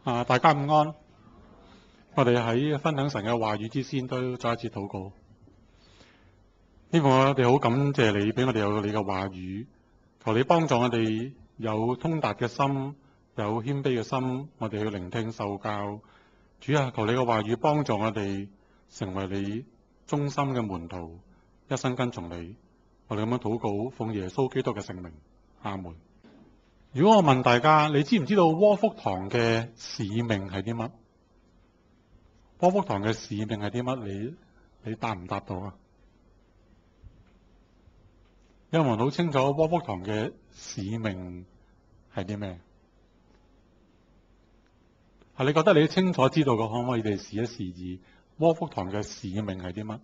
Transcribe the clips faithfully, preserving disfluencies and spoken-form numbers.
啊，大家午安。我哋喺分享神嘅話語之先，都再一次禱告。希望我哋好感謝你，俾我哋有你嘅話語。求你幫助我哋有通達嘅心，有謙卑嘅心，我哋去聆聽受教。主啊，求你嘅話語幫助我哋成為你忠心嘅門徒，一生跟從你。我哋咁樣禱告，奉耶穌基督嘅聖名，阿門。如果我問大家，你知唔知道窩福堂嘅使命係啲乜？窩福堂嘅使命係啲乜？你你答唔答到啊？有冇人好清楚窩福堂嘅使命係啲咩？啊，你覺得你清楚知道嘅，可唔可以你哋試一試二？窩福堂嘅使命係啲乜？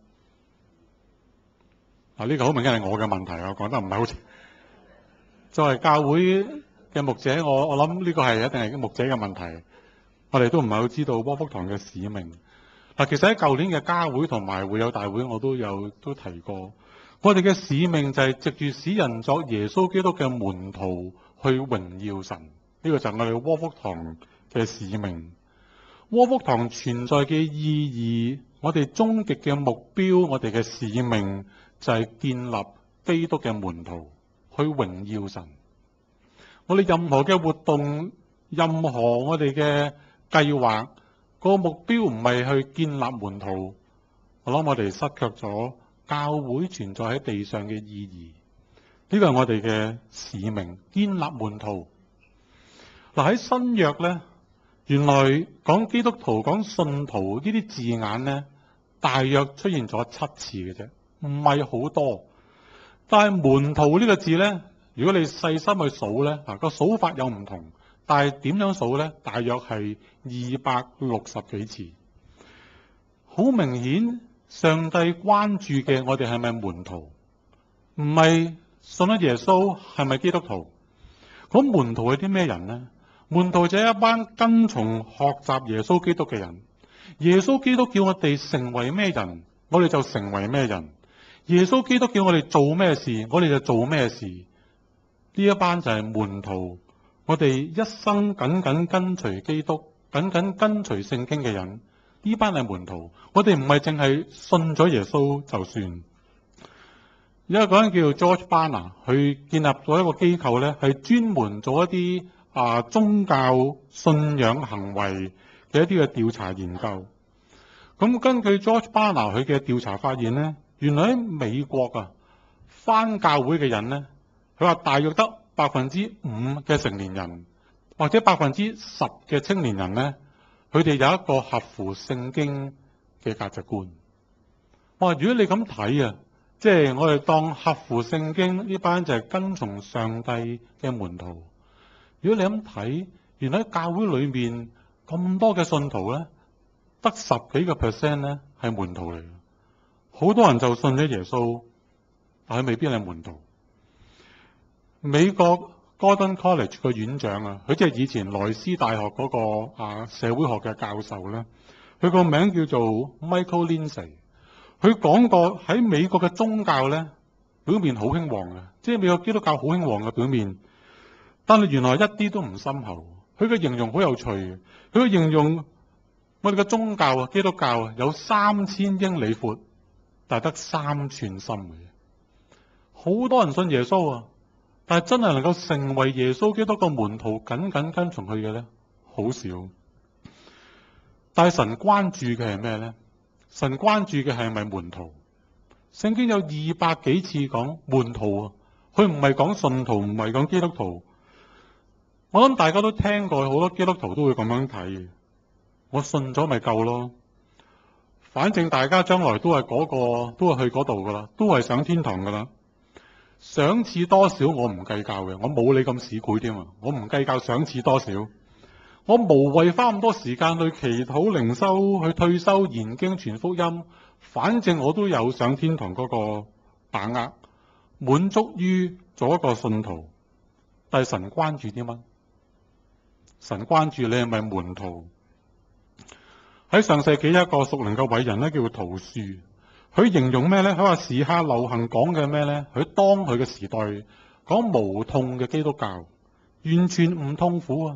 啊，呢個好明顯係我嘅問題，我講得唔係好清。作為教會嘅牧者，我我諗呢個係一定係牧者嘅問題。我哋都唔係好知道窩福堂嘅使命。嗱，其實喺舊年嘅家會同埋會友大會，我都有都提過，我哋嘅使命就係藉住使人作耶穌基督嘅門徒去榮耀神。呢個就係我哋窩福堂嘅使命。窩福堂存在嘅意義，我哋終極嘅目標，我哋嘅使命就係建立基督嘅門徒去榮耀神。我哋任何嘅活動，任何我哋嘅計劃，個目標唔係去建立門徒，我諗我哋失卻咗教會存在喺地上嘅意義。呢個係我哋嘅使命，建立門徒。嗱，喺新約呢，原來講基督徒、講信徒呢啲字眼呢，大約出現咗七次嘅啫，唔係好多。但係門徒呢個字呢，如果你細心去數呢，啊個數法有唔同，但係點樣數呢？大約係二百六十幾次。好明顯，上帝關注嘅我哋係咪門徒？唔係信咗耶穌係咪基督徒？咁門徒係啲咩人呢？門徒就係一班跟從學習耶穌基督嘅人。耶穌基督叫我哋成為咩人，我哋就成為咩人。耶穌基督叫我哋做咩事，我哋就做咩事。呢一班就係門徒，我哋一生緊緊跟隨基督，緊緊跟隨聖經嘅人。呢班係門徒，我哋唔係淨係信咗耶穌就算。有一個人叫 George Barna， 佢建立咗一個機構咧，係專門做一啲啊宗教信仰行為嘅一啲嘅調查研究。咁根據 George Barna 佢嘅調查發現咧，原來喺美國啊，返教會嘅人咧，佢話大約得百分之五嘅成年人，或者百分之十嘅青年人咧，佢哋有一個合乎聖經嘅價值觀。我話如果你咁睇啊，即係我哋當合乎聖經呢班就係跟從上帝嘅門徒。如果你咁睇，原來喺教會裏面咁多嘅信徒咧，得十幾個 percent 咧係門徒嚟嘅。好多人就信咗耶穌，但係未必係門徒。美國 Gordon College 嘅院長啊，佢即係以前萊斯大學嗰個啊社會學嘅教授咧，佢個名叫做 Michael Lindsay。佢講過喺美國嘅宗教咧，表面好興旺嘅，即係美國基督教好興旺嘅表面，但係原來一啲都唔深厚。佢嘅形容好有趣，佢嘅形容我哋嘅宗教啊，基督教啊，有三千英里闊，但係得三寸深嘅。好多人信耶穌啊，但係真係能夠成為耶穌基督個門徒，緊緊跟從佢嘅咧，好少。但係神關注嘅係咩咧？神關注嘅係咪門徒？聖經有二百幾次講門徒啊，佢唔係講信徒，唔係講基督徒。我諗大家都聽過，好多基督徒都會咁樣睇。我信咗咪夠咯？反正大家將來都係嗰個，都係去嗰度噶啦，都係上天堂噶啦。賞賜多少我唔計較嘅，我冇你咁市儈添啊！我唔計較賞賜多少，我無謂花咁多時間去祈禱、靈修、去退修、研經、傳福音。反正我都有上天堂嗰個把握，滿足於做一個信徒。但係神關注啲乜？神關注你係咪門徒？喺上世紀一個屬靈嘅偉人咧，叫陶樹。佢形容咩咧？佢話時下流行講嘅咩咧？佢當佢嘅時代講無痛嘅基督教，完全唔痛苦啊，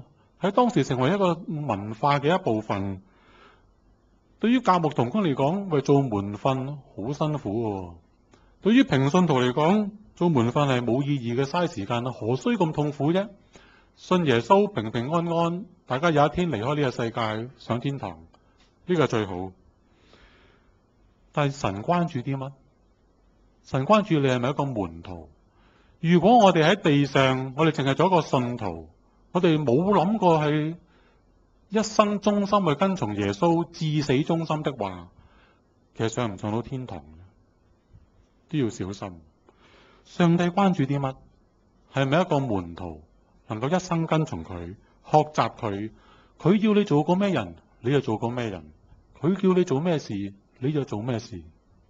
喺當時成為一個文化嘅一部分。對於教牧同工嚟講，為做門訓好辛苦嘅。對於平信徒嚟講，做門訓係冇意義嘅，嘥時間，何須咁痛苦啫？信耶穌平平安安，大家有一天離開呢個世界上天堂，呢個最好。但係神關注啲乜？神關注你係咪一個門徒？如果我哋喺地上，我哋淨係做一個信徒，我哋冇諗過係一生忠心去跟從耶穌，至死忠心的話，其實上唔上到天堂都要小心。上帝關注啲乜？係咪一個門徒能夠一生跟從佢，學習佢？佢要你做個咩人，你就做個咩人；佢叫你做咩事，你就做咩事。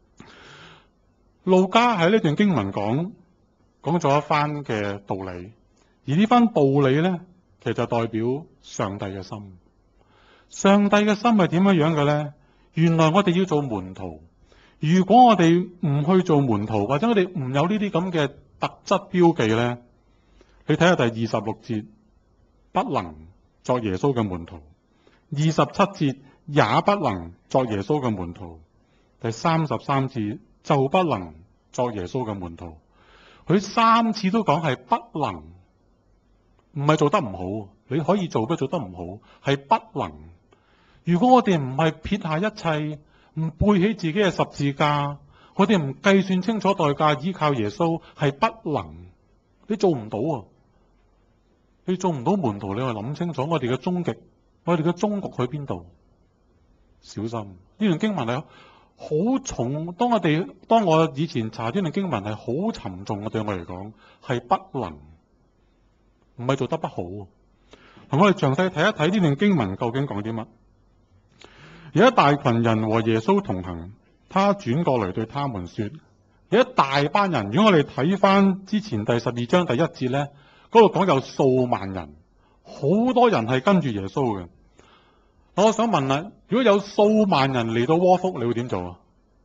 路加喺呢段經文講講咗一番嘅道理，而呢番道理呢，其實就代表上帝嘅心。上帝嘅心係點樣樣嘅呢？原來我哋要做門徒。如果我哋唔去做門徒，或者我哋唔有呢啲咁嘅特質標記呢，你睇下第二十六節，不能作耶穌嘅門徒；二十七節也不能作耶穌嘅門徒；第三十三節就不能作耶穌嘅門徒。佢三次都講係不能，唔係做得唔好，你可以做，不過做得唔好，係不能。如果我哋唔係撇下一切，唔背起自己嘅十字架，我哋唔計算清楚代價，依靠耶穌，係不能。你做唔到啊！你做唔到門徒，你去諗清楚我哋嘅終極，我哋嘅終局去邊度？小心！呢段經文係好重。當我哋當我以前查呢段經文係好沉重嘅，對我嚟講係不能，唔係做得不好。同我哋詳細睇一睇呢段經文究竟講啲乜？有一大群人和耶穌同行，他轉過來對他們說：有一大班人。如果我哋睇翻之前第十二章第一節呢，嗰度講有數萬人，好多人係跟住耶穌嘅。我想問啦，如果有數萬人嚟到窩福，你會點做啊？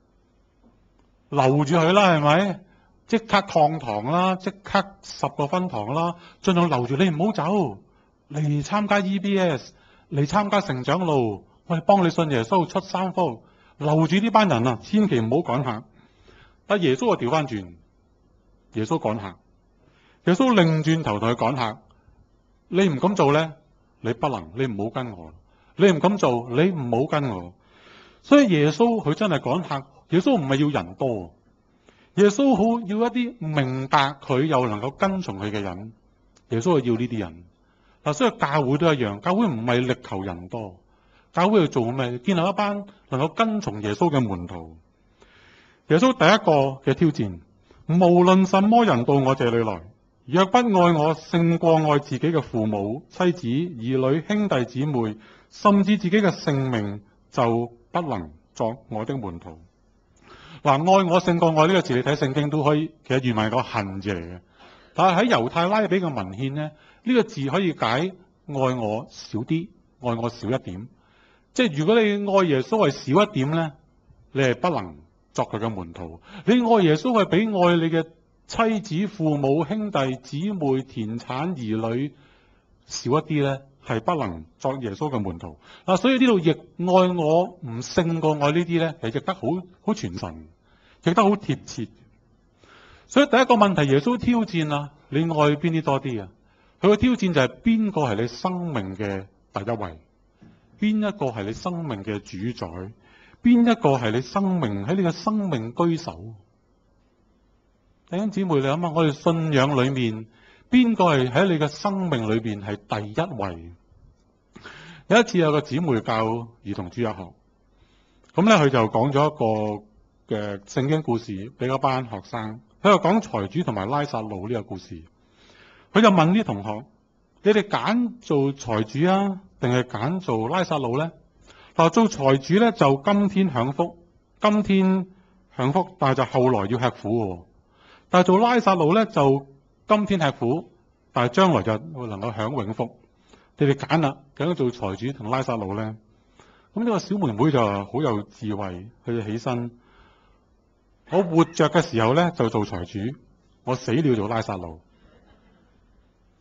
留住佢啦，係咪？即刻擴堂啦，即刻十個分堂啦，盡量留住你，唔好走嚟參加 E B S， 嚟參加成長路。我哋幫你信耶穌出三福，留住呢班人啊，千祈唔好趕客。但耶穌就調翻轉，耶穌趕客，耶穌擰轉頭同佢趕客。你唔敢做咧，你不能，你唔好跟我。你唔敢做，你唔好跟我。所以耶穌佢真係趕客。耶穌唔係要人多，耶穌好要一啲明白佢又能夠跟從佢嘅人。耶穌係要呢啲人。嗱，所以教會都一樣，教會唔係力求人多。教會要做咩？建立一班能夠跟從耶穌嘅門徒。耶穌第一個嘅挑戰，無論什麼人到我這裏來，若不愛我勝過愛自己嘅父母、妻子、兒女、兄弟姊妹，甚至自己嘅性命，就不能作我的門徒。嗱，愛我勝過愛呢個字，你睇聖經都可以，其實原文係個恨字嚟嘅。但係喺猶太拉比嘅文獻呢，呢、呢個字可以解愛我少啲，愛我少一點。即係如果你愛耶穌係少一點咧，你係不能作佢嘅門徒。你愛耶穌係比愛你嘅妻子、父母、兄弟姊妹、田產兒女少一啲咧，係不能作耶穌嘅門徒。嗱，所以呢度譯愛我唔勝過愛呢啲咧，係譯得好好傳神，譯得好貼切。所以第一個問題，耶穌挑戰啊，你愛邊啲多啲啊？佢嘅挑戰就係邊個係你生命嘅第一位？邊一個係你生命嘅主宰？邊一個係你生命喺你嘅生命居首？弟兄姊妹，你諗下，我哋信仰裏面邊個係喺你嘅生命裏邊係第一位？有一次有個姊妹教兒童主日學，咁咧佢就講咗一個嘅聖經故事俾嗰班學生，佢就講財主同埋拉撒路呢個故事。佢就問啲同學：你哋揀做財主啊，定係揀做拉撒路咧？嗱，做財主咧就今天享福，今天享福，但係就後來要吃苦嘅。但係做拉撒路咧就今天吃苦，但係將來就會能夠享永福。你哋揀啦，揀做財主同拉撒路咧？咁呢個小妹妹就好有智慧，佢就起身：我活着嘅時候咧就做財主，我死了做拉撒路。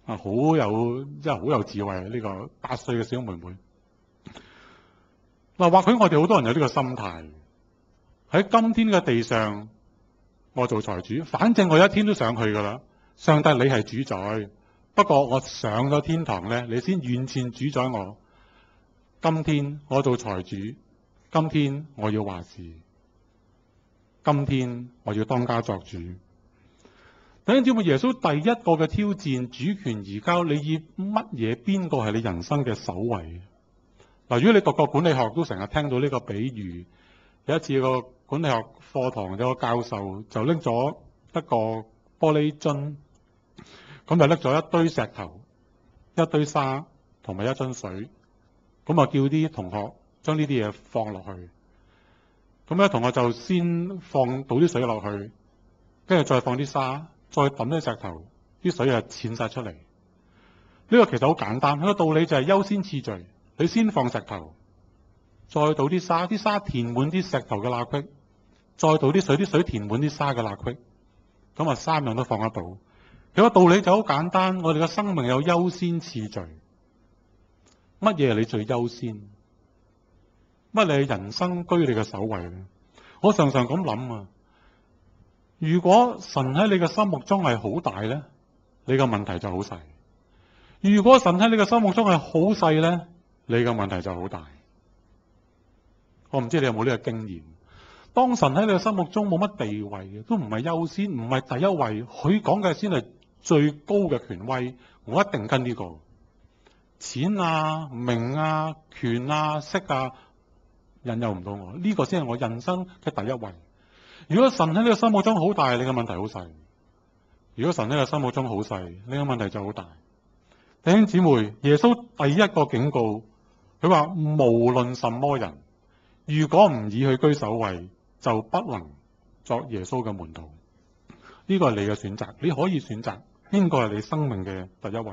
啊，好有真係好有智慧呢、呢個八歲嘅小妹妹。嗱，或許我哋好多人有呢個心態，喺今天嘅地上，我做財主，反正我一天都上去㗎啦。上帝你係主宰，不過我上咗天堂咧，你先完全主宰我。今天我做財主，今天我要話事，今天我要當家作主。弟兄姊妹，耶穌第一個嘅挑戰，主權移交，你以乜嘢？邊個係你人生嘅首位？嗱，如果你讀過管理學，都成日聽到呢個比喻。有一次個管理學課堂，有個教授就拎咗一個玻璃樽，咁就拎咗一堆石頭、一堆沙同埋一樽水，咁啊叫啲同學將呢啲嘢放落去。咁咧，同學就先放倒啲水落去，跟住再放啲沙，再揼啲石頭，啲水啊濺晒出嚟。呢個其實好簡單，個道理就係優先次序。你先放石頭，再倒啲沙，啲沙填滿啲石頭嘅罅隙，再倒啲水，啲水填滿啲沙嘅罅隙，咁啊三樣都放得到。其實道理就好簡單，我哋嘅生命有優先次序。乜嘢係你最優先？乜你係人生居你嘅首位咧？我常常咁諗啊，如果神喺你嘅心目中係好大咧，你嘅問題就好細；如果神喺你嘅心目中係好細咧，你嘅問題就好大。我唔知你有冇呢個經驗？當神喺你嘅心目中冇乜地位嘅，都唔係優先，唔係第一位，佢講嘅先係最高嘅權威，我一定跟呢個。錢啊、名啊、權啊、色啊，引誘唔到我，呢個先係我人生嘅第一位。如果神喺你嘅心目中好大，你嘅問題好細；如果神喺你嘅心目中好細，你嘅問題就好大。弟兄姊妹，耶穌第一個警告，佢話無論什麼人，如果唔以佢居首位，就不能作耶穌嘅門徒。呢個係你嘅選擇，你可以選擇邊個係你生命嘅第一位。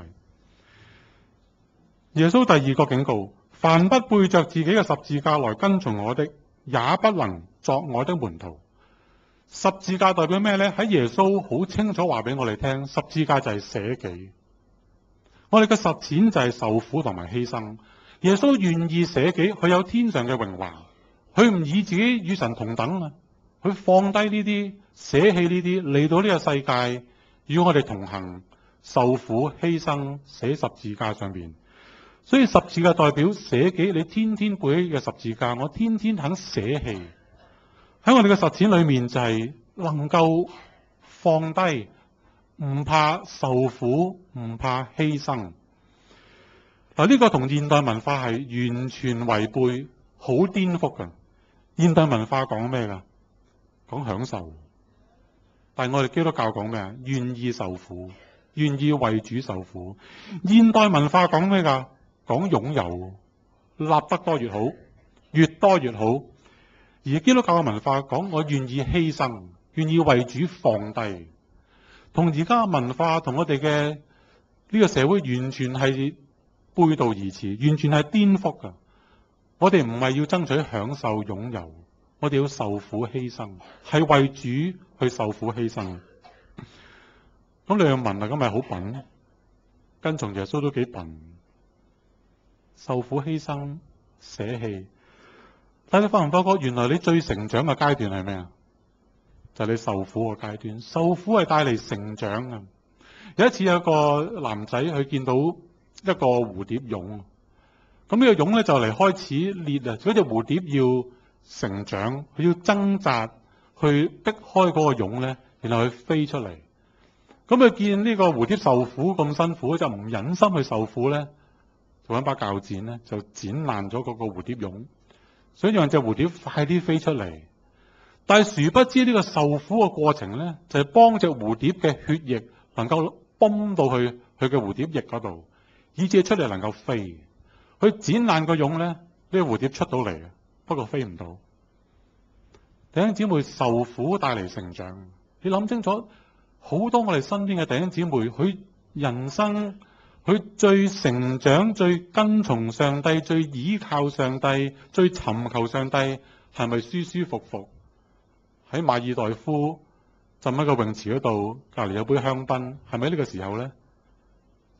耶穌第二個警告，凡不背着自己嘅十字架來跟從我的，也不能作我的門徒。十字架代表咩呢？喺耶穌好清楚話俾我哋聽，十字架就係捨己。我哋嘅實踐就係受苦同埋犧牲。耶穌願意捨己，佢有天上嘅榮華，佢唔以自己與神同等啊！佢放低呢啲，捨棄呢啲，嚟到呢個世界與我哋同行，受苦犧牲，寫十字架上面。所以十字架代表捨己，你天天背起嘅十字架，我天天肯捨棄。喺我哋嘅實踐裏面，就係能夠放低，唔怕受苦，唔怕犧牲。嗱，呢個同現代文化係完全違背，好顛覆㗎。現代文化講咩㗎？講享受。但係我哋基督教講咩啊？願意受苦，願意為主受苦。現代文化講咩㗎？講擁有，立得多越好，越多越好。而基督教嘅文化講我願意犧牲，願意為主放低。同而家文化同我哋嘅呢個社會完全係背道而馳，完全係顛覆㗎。我哋唔係要爭取享受擁有，我哋要受苦犧牲，係為主去受苦犧牲。咁你又問啊，咁咪好笨？跟從耶穌都幾笨，受苦犧牲捨棄。但你發唔發覺，原來你最成長嘅階段係咩啊？就係你受苦嘅階段。受苦係帶嚟成長啊！有一次有個男仔佢見到一個蝴蝶蛹，咁呢個蛹咧就嚟開始裂啊！嗰隻蝴蝶要成長，佢要掙扎去逼開嗰個蛹咧，然後佢飛出嚟。咁佢見呢個蝴蝶受苦咁辛苦，就唔忍心去受苦咧，就揾把鉸剪咧就剪爛咗嗰個蝴蝶蛹，想讓隻蝴蝶快啲飛出嚟。但係殊不知呢個受苦嘅過程咧，就係幫隻蝴蝶嘅血液能夠泵到去佢嘅蝴蝶翼嗰度，以至出嚟能夠飛。佢剪爛個蛹咧，呢個蝴蝶出到嚟，不過飛唔到。弟兄姊妹，受苦帶嚟成長。你諗清楚，好多我哋身邊嘅弟兄姊妹，佢人生佢最成長、最跟從上帝、最倚靠上帝、最尋求上帝，係咪舒舒服服喺馬爾代夫浸喺個泳池嗰度，隔籬有杯香檳，係咪呢個時候咧？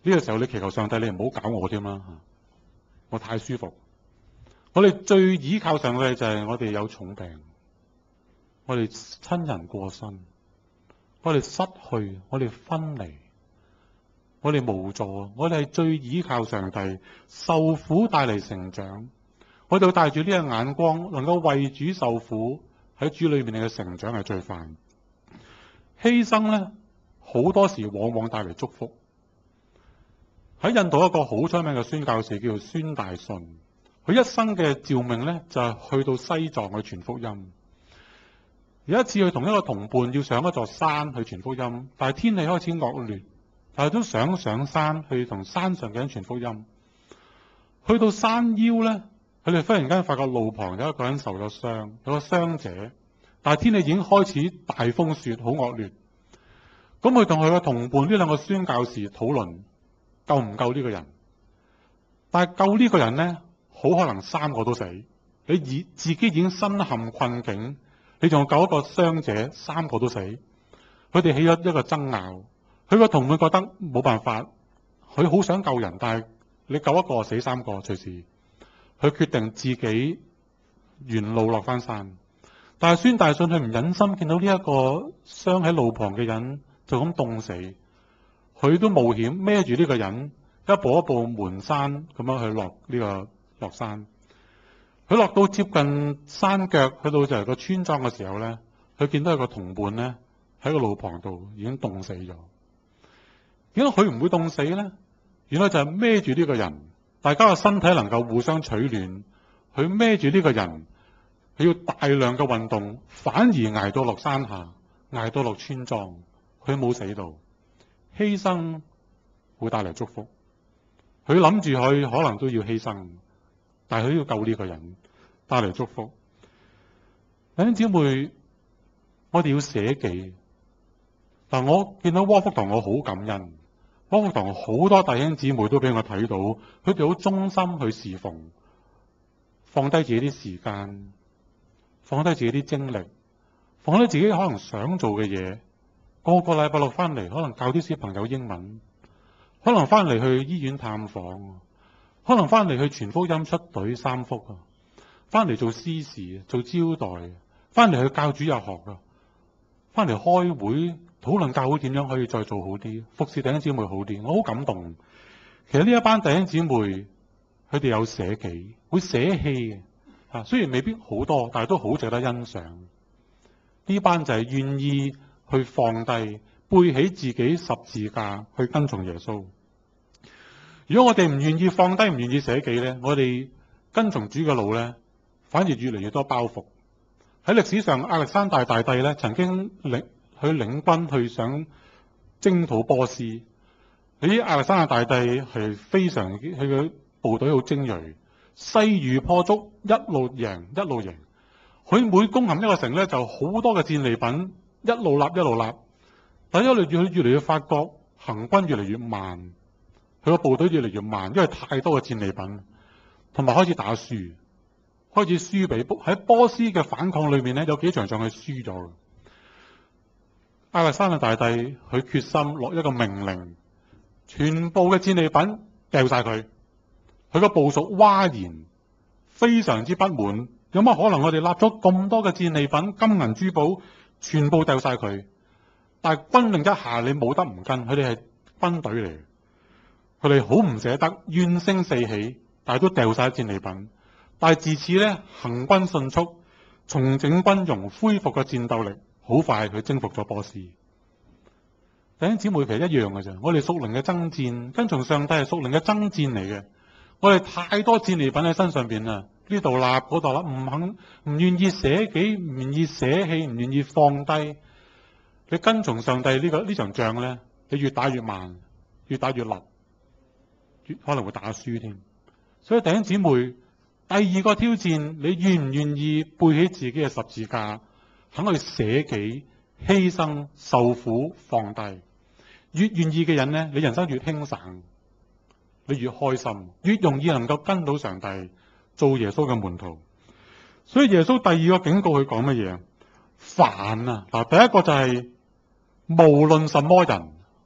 呢個時候你祈求上帝，你唔好搞我添啦，我太舒服。我哋最倚靠上帝就係我哋有重病，我哋親人過身，我哋失去，我哋分離，我哋無助，我哋係最倚靠上帝，受苦帶嚟成長。我哋帶住呢個眼光，能夠為主受苦，喺主裏面嘅成長係最快。犧牲咧，好多時往往帶嚟祝福。喺印度一個好出名嘅宣教士叫做孫大信，佢一生嘅召命咧就係去到西藏去傳福音。有一次佢同一個同伴要上一座山去傳福音，但係天氣開始惡劣，但係都想上山去同山上嘅人傳福音。去到山腰咧，佢哋忽然間發覺路旁有一個人受咗傷，有個傷者，但係天氣已經開始大風雪，好惡劣。咁佢同佢嘅同伴呢兩個宣教士討論救唔救呢個人，但係救呢個人咧，好可能三個都死。你以自己已經身陷困境，你仲救一個傷者，三個都死。佢哋起咗一個爭拗，佢個同伴覺得冇辦法，佢好想救人，但係你救一個死三個隨時。佢決定自己沿路落翻山，但係孫大信佢唔忍心見到呢一個傷喺路旁嘅人就咁凍死，佢都冒險孭住呢個人一步一步瞞山咁樣去落呢個落山。佢落到接近山腳，去到就係個村莊嘅時候咧，佢見到有個同伴咧喺個路旁度已經凍死咗。點解佢唔會凍死咧？原來就係孭住呢個人。大家嘅身體能夠互相取暖，佢孭住呢個人，佢要大量嘅運動，反而捱到落山下，捱到落村莊，佢冇死到。犧牲會帶嚟祝福，佢諗住佢可能都要犧牲，但係佢要救呢個人，帶嚟祝福。弟兄姊妹，我哋要捨己。但我見到窩福堂，我好感恩。窩福堂好多弟兄姊妹都俾我睇到，佢哋好忠心去侍奉，放低自己啲時間，放低自己啲精力，放低自己可能想做嘅嘢。個個禮拜六翻嚟，可能教啲小朋友英文，可能翻嚟去醫院探訪，可能翻嚟去傳福音出隊三福啊，翻嚟做司事、做招待，翻嚟去教主日學啊，翻嚟開會。討論教會點樣可以再做好啲，服侍弟兄姊妹好啲，我好感動。其實呢一班弟兄姊妹，佢哋有捨己，會捨棄嘅嚇，雖然未必好多，但係都好值得欣賞。呢班就係願意去放低，背起自己十字架去跟從耶穌。如果我哋唔願意放低，唔願意捨己咧，我哋跟從主嘅路咧，反而越嚟越多包袱。喺歷史上，亞歷山大大帝咧曾經領去領軍去想征討波斯。你知亞歷山大大帝係非常，佢嘅部隊好精鋭，勢如破竹，一路贏一路贏。佢每攻陷一個城咧，就好多嘅戰利品，一路立一路立。但係一路越越嚟越發覺行軍越嚟越慢，佢個部隊越嚟越慢，因為太多嘅戰利品，同埋開始打輸，開始輸俾喺波斯嘅反抗裏面咧，有幾場仗係輸咗嘅。亞歷山大大帝佢決心落一個命令，全部嘅戰利品掉晒佢。佢個部屬嘩然，非常之不滿。有乜可能我哋立咗咁多嘅戰利品、金銀珠寶，全部掉晒佢？但係軍令一下，你冇得唔跟。佢哋係軍隊嚟，佢哋好唔捨得，怨聲四起，但係都掉晒戰利品。但係自此咧，行軍迅速，重整軍容，恢復個戰鬥力。好快佢征服咗波斯。弟兄姊妹，其實一樣嘅啫。我哋屬靈嘅爭戰，跟從上帝係屬靈嘅爭戰嚟嘅。我哋太多戰利品喺身上邊啦，呢度立嗰度立，唔肯唔願意捨己，唔願意捨棄，唔願意放低。你跟從上帝呢個呢場仗咧，你越打越慢，越打越立，越可能會打輸添。所以弟兄姊妹，第二個挑戰，你願唔願意背起自己嘅十字架？肯去捨己、犧牲、受苦、放低，越願意嘅人呢，你人生越輕省，你越開心，越容易能夠跟到上帝，做耶穌嘅門徒。所以耶穌第二個警告佢講乜嘢？凡啊，嗱，第一個就係、是、無論什麼人，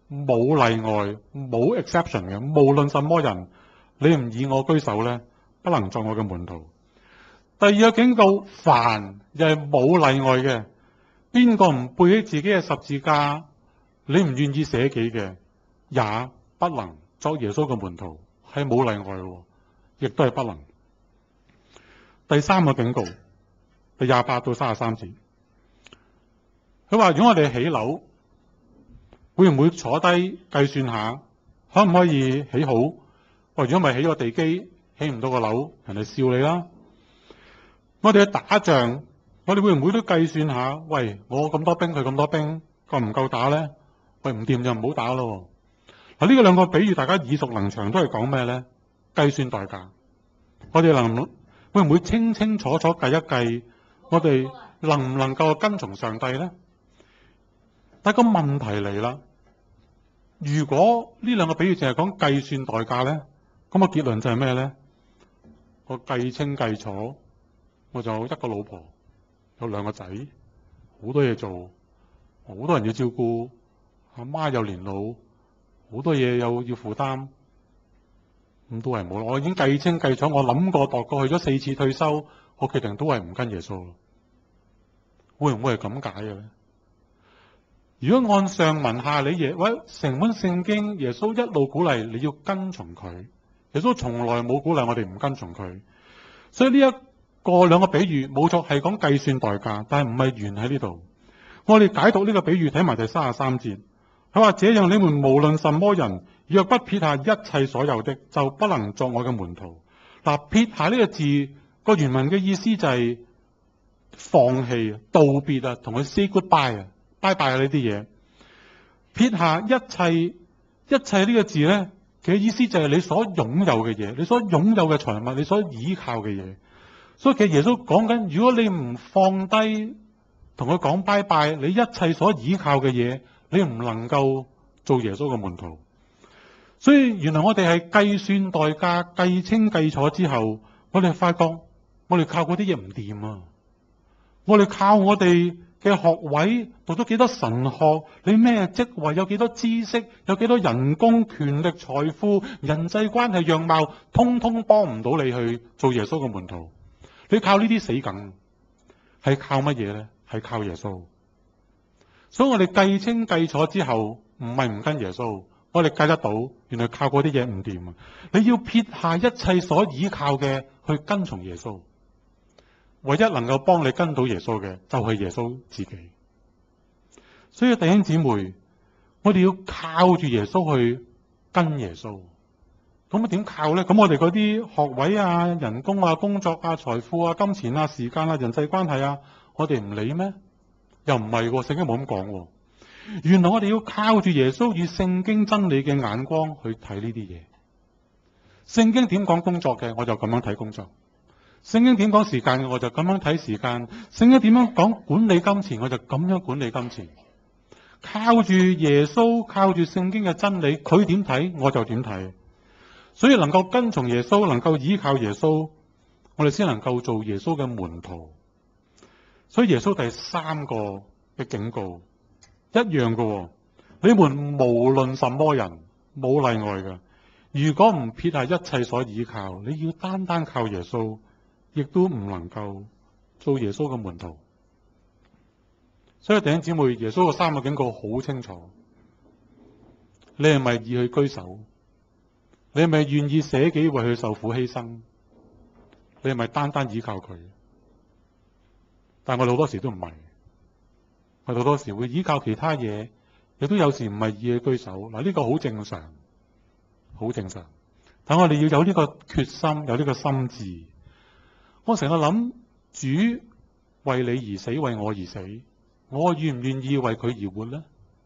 冇例外，冇 exception 嘅，無論什麼人，你唔以我居首咧，不能作我嘅門徒。第二個警告，凡又係冇例外嘅，邊個唔背起自己嘅十字架，你唔願意捨己嘅，也不能作耶穌嘅門徒，係冇例外嘅，亦都係不能。第三個警告，第廿八到三十三節，佢話：如果我哋起樓，會唔會坐低計算下，可唔可以起好？喂，如果咪起個地基，起唔到個樓，人哋笑你啦。我哋去打仗，我哋會唔會都計算下？喂，我咁多兵，佢咁多兵，夠唔夠打咧？喂，唔掂就唔好打咯。嗱，呢個兩個比喻，大家耳熟能詳，都係講咩咧？計算代價。我哋能會唔會清清楚楚計一計？我哋能唔能夠跟從上帝咧？但係個問題嚟啦，如果呢兩個比喻淨係講計算代價咧，咁個結論就係咩咧？我計清計楚，我就有一個老婆，有兩個仔，好多嘢做，好多人要照顧，阿媽又年老，好多嘢又要負擔，咁都係冇。我已經計清計楚，我諗過度過，去咗四次退休，我決定都係唔跟耶穌咯。會唔會係咁解嘅咧？如果按上文下理嘢，喂，成本聖經耶穌一路鼓勵你要跟從佢，耶穌從來冇鼓勵我哋唔跟從佢。所以呢一個兩個比喻冇錯係講計算代價，但係唔係完喺呢度。我哋解讀呢個比喻睇埋第三十三節，佢話：這樣你們無論什麼人，若不撇下一切所有的，就不能作我嘅門徒。嗱，撇下呢個字個原文嘅意思就係放棄、道別啊，同佢 say goodbye 啊。拜拜啊！呢啲嘢撇下一切，一切呢個字咧，其實意思就係你所擁有嘅嘢，你所擁有嘅財物，你所依靠嘅嘢。所以其實耶穌講緊，如果你唔放低，同佢講拜拜，你一切所依靠嘅嘢，你唔能夠做耶穌嘅門徒。所以原來我哋係計算代價、計清計楚之後，我哋發覺我哋靠嗰啲嘢唔掂啊！我哋靠我哋嘅學位，讀咗幾多神學，你咩職位，有幾多知識，有幾多人工、權力、財富、人際關係、樣貌，通通幫唔到你去做耶穌嘅門徒。你靠呢啲死梗，係靠乜嘢咧？係靠耶穌。所以我哋計清計楚之後，唔係唔跟耶穌，我哋計得到，原來靠嗰啲嘢唔掂啊！你要撇下一切所依靠嘅，去跟從耶穌。唯一能夠幫你跟到耶穌嘅，就係耶穌自己。所以弟兄姊妹，我哋要靠住耶穌去跟耶穌。咁啊點靠咧？咁我哋嗰啲學位啊、人工啊、工作啊、財富啊、金錢啊、時間啊、人際關係啊，我哋唔理咩？又唔係喎，聖經冇咁講喎。原來我哋要靠住耶穌與聖經真理嘅眼光去睇呢啲嘢。聖經點講工作嘅，我就咁樣睇工作。聖經點講時間嘅，我就咁樣睇時間。聖經點樣講管理金錢，我就咁樣管理金錢。靠住耶穌，靠住聖經嘅真理，佢點睇我就點睇。所以能夠跟從耶穌，能夠依靠耶穌，我哋先能夠做耶穌嘅門徒。所以耶穌第三個嘅警告一樣嘅，你們無論什麼人，冇例外嘅。如果唔撇下一切所依靠，你要單單靠耶穌，亦都唔能夠做耶穌嘅門徒。所以弟兄姊妹，耶穌嘅三個警告好清楚。你係咪以佢居首？你係咪願意捨己為佢受苦犧牲？你係咪單單依靠佢？但係我哋好多時都唔係，我哋好多時會依靠其他嘢，亦都有時唔係以佢居首。嗱，呢個好正常，好正常。但我哋要有呢個決心，有呢個心志。我成日諗，主為你而死，為我而死，我願唔願意為佢而活呢？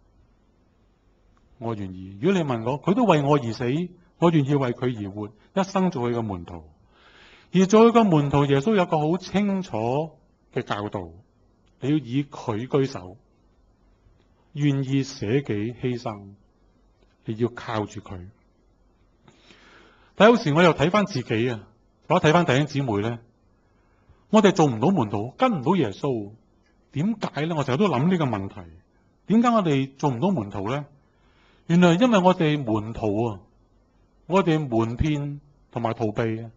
我願意。如果你問我，佢都為我而死，我願意為佢而活，一生做佢嘅門徒。而做佢嘅門徒，耶穌有個好清楚嘅教導，你要以佢居首，願意捨己犧牲，你要靠住佢。但有時我又睇翻自己啊，或者睇翻弟兄姊妹咧，我哋做唔到門徒，跟唔到耶穌，點解咧？我成日都諗呢個問題，點解我哋做唔到門徒咧？ 原來因為我哋門徒啊，我哋瞞騙同埋逃避啊，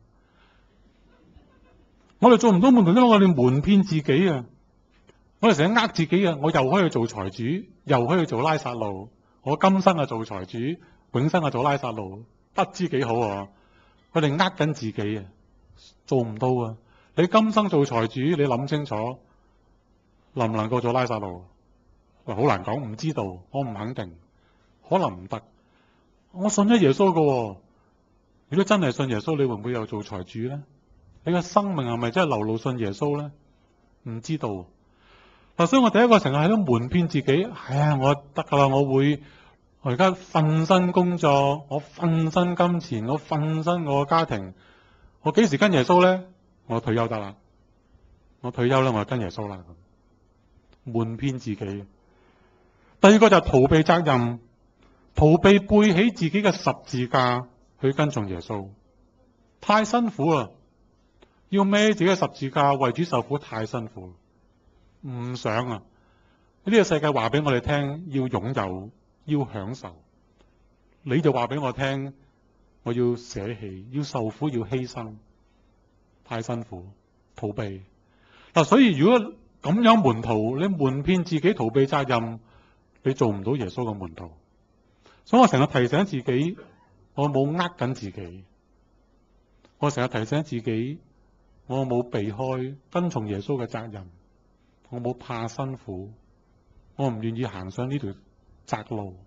我哋做唔到門徒，因為我哋瞞騙自己啊，我哋成日呃自己啊，我又可以做財主，又可以做拉撒路，我今生啊做財主，永生啊做拉撒路，不知幾好啊！我哋呃緊自己啊，做唔到啊！你今生做財主，你諗清楚，能唔能夠做拉撒路？好難講，唔知道，我唔肯定，可能唔得。我信咗耶穌㗎喎，如果真係信耶穌，你會唔會又做財主咧？你嘅生命係咪真係流露信耶穌咧？唔知道。嗱，所以我第一個成日喺度瞞騙自己，哎呀，我得㗎啦，我會，我而家瞓身工作，我瞓身金錢，我瞓身我嘅家庭，我幾時跟耶穌咧？我退休得啦，我退休啦，我就跟耶穌啦。瞞騙自己。第二個就係逃避責任，逃避背起自己嘅十字架去跟從耶穌，太辛苦啦！要孭自己嘅十字架為主受苦太辛苦，唔想啊！呢個世界話俾我哋聽，要擁有，要享受，你就話俾我聽，我要捨棄，要受苦，要犧牲，太辛苦，逃避嗱。所以如果咁樣門徒，你瞞騙自己，逃避責任，你做唔到耶穌嘅門徒。所以我成日提醒自己，我冇呃緊自己，我成日提醒自己，我冇避開跟從耶穌嘅責任，我冇怕辛苦，我唔願意行上呢條窄路。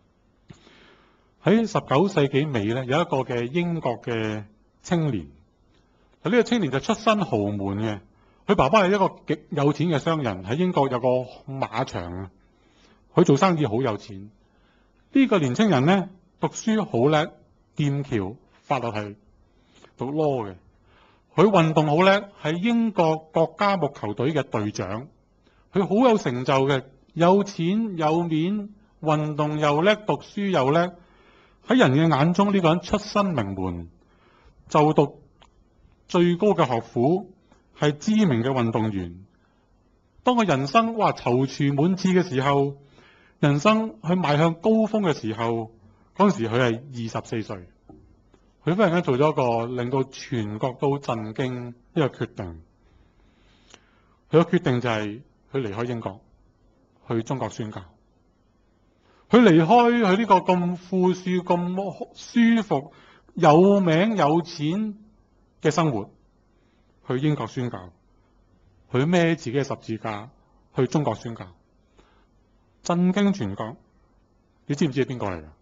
喺十九世紀尾咧，有一個嘅英國嘅青年，呢個青年就出身豪門嘅，佢爸爸係一個極有錢嘅商人，喺英國有個馬場啊。佢做生意好有錢，呢、這個年青人咧讀書好叻，劍橋法律系讀 law 嘅，佢運動好叻，係英國國家木球隊嘅隊長，佢好有成就嘅，有錢有面，運動又叻，讀書又叻，喺人嘅眼中呢、這個人出身名門，就讀最高嘅學府，係知名嘅運動員。當佢人生哇躊躇滿志嘅時候，人生去邁向高峰嘅時候，嗰陣時佢係二十四歲，佢忽然間做咗一個令到全國都震驚一個決定。佢嘅決定就係佢離開英國，去中國宣教。佢離開佢呢個咁富庶、咁舒服、有名有錢嘅生活，去英國宣教。佢孭自己嘅十字架去中國宣教。震驚全國，你知唔知係邊個嚟㗎？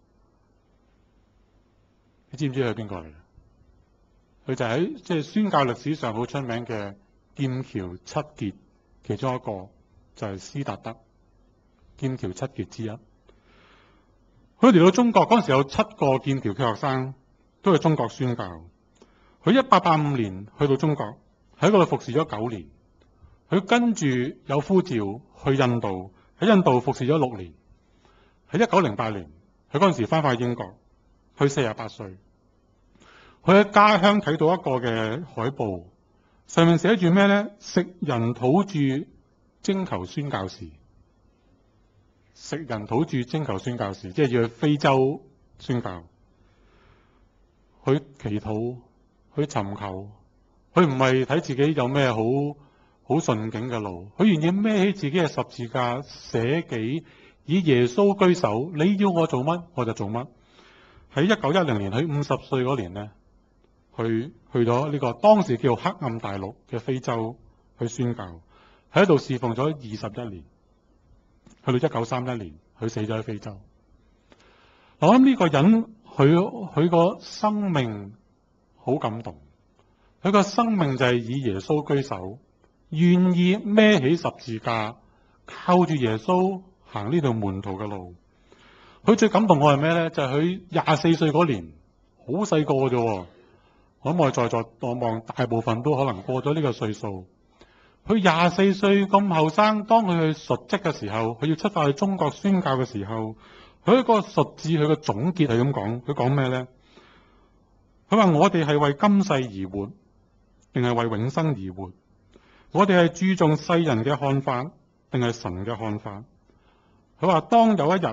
你知唔知佢係邊個嚟㗎？佢就喺即係宣教歷史上好出名嘅劍橋七傑其中一個，就係斯達德，劍橋七傑之一。佢嚟到中國嗰陣時有七個劍橋嘅學生都去中國宣教。佢一八八五年去到中國，喺嗰度服侍咗九年。佢跟住有呼召去印度。喺印度服侍咗六年，喺一九零八年，佢嗰陣時翻返去英國，佢四十八歲。佢喺家鄉睇到一個嘅海報，上面寫住咩咧？食人土著徵求宣教士，食人土著徵求宣教士，即係要去非洲宣教。佢祈禱，佢尋求，佢唔係睇自己有咩好好順境嘅路，佢願意孭起自己嘅十字架，捨己，以耶穌居首。你要我做乜，我就做乜。喺一九一零年，佢五十歲嗰年呢，佢去咗呢個當時叫黑暗大陸嘅非洲去宣教，喺度侍奉咗二十一年。去到一九三一年，佢死咗喺非洲。我諗呢個人，佢佢個生命好感動，佢個生命就係以耶穌居首。願意孭起十字架，靠住耶穌行呢條門徒嘅路。佢最感動我係咩咧？就係佢廿四歲嗰年，好細個嘅啫。我諗我在座我望大部分都可能過咗呢個歲數。佢廿四歲咁後生，當佢去述職嘅時候，佢要出發去中國宣教嘅時候，佢一個述字，佢嘅總結係咁講。佢講咩咧？佢話我哋係為今世而活，定係為永生而活？我哋係注重世人嘅看法，定係神嘅看法？佢話當有一日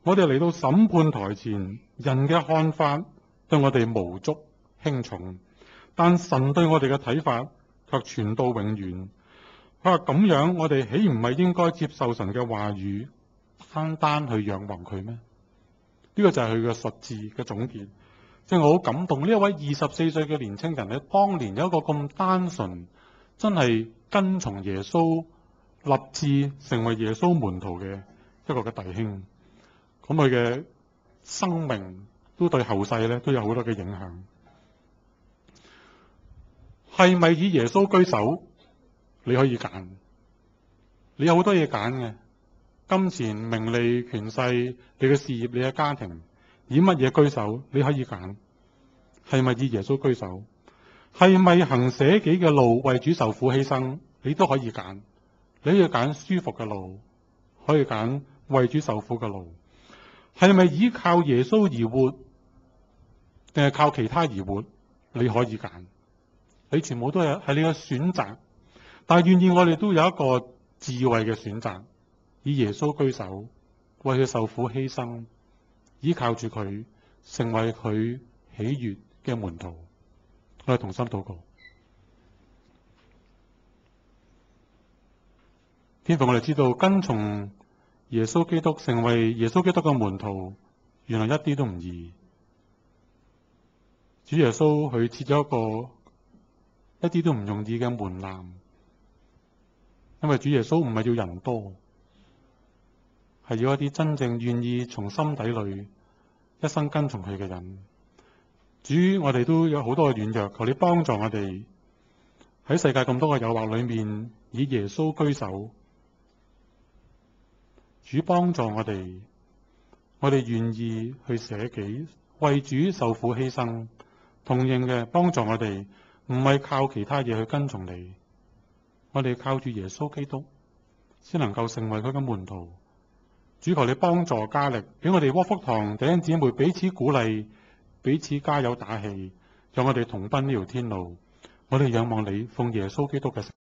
我哋嚟到審判台前，人嘅看法對我哋無足輕重，但神對我哋嘅睇法卻傳到永遠。佢話咁樣，我哋豈唔係應該接受神嘅話語，單單去仰望佢咩？呢、這個就係佢嘅實字嘅總結。即係我好感動呢一位二十四歲嘅年青人咧，當年有一個咁單純，真係跟從耶穌、立志成為耶穌門徒嘅一個嘅弟兄。咁佢嘅生命都對後世咧都有好多嘅影響。係咪以耶穌居首？你可以揀，你有好多嘢揀嘅，金錢、名利、權勢、你嘅事業、你嘅家庭，以乜嘢居首？你可以揀。係咪以耶穌居首？係咪行捨己嘅路，為主受苦犧牲？你都可以揀。你可以揀舒服嘅路，可以揀為主受苦嘅路。係咪依靠耶穌而活，定係靠其他而活？你可以揀。你全部都係係你嘅選擇。但係願意我哋都有一個智慧嘅選擇，以耶穌居首，為佢受苦犧牲，依靠住佢，成為佢喜悅嘅門徒。我哋同心禱告。天父，我哋知道跟從耶穌基督，成為耶穌基督嘅門徒，原來一啲都唔易。主耶穌佢設咗一個一啲都唔容易嘅門檻。因為主耶穌唔係要人多，係要一啲真正願意從心底裏一生跟從佢嘅人。主，我哋都有好多嘅軟弱，求你幫助我哋喺世界咁多嘅誘惑裏面，以耶穌居首。主幫助我哋，我哋願意去捨己，為主受苦犧牲。同樣嘅幫助我哋，唔係靠其他嘢去跟從你。我哋靠住耶穌基督，先能夠成為佢嘅門徒。主，求你幫助加力，俾我哋窩福堂弟兄姊妹彼此鼓勵，彼此加油打氣，讓我哋同奔呢條天路。我哋仰望你，奉耶穌基督嘅